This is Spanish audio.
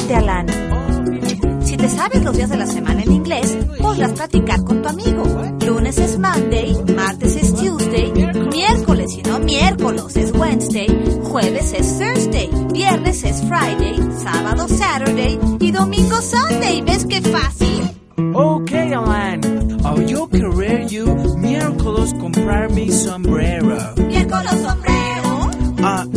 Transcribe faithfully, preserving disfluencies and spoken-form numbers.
Fíjate, Alan. Si te sabes los días de la semana en inglés, podrás platicar con tu amigo. Lunes es Monday, martes es Tuesday, miércoles y no miércoles es Wednesday, jueves es Thursday, viernes es Friday, sábado Saturday y domingo Sunday. ¿Ves qué fácil? Okay, Alan. Oh, yo querer you miércoles comprar mi sombrero. ¿Miércoles sombrero? Ah,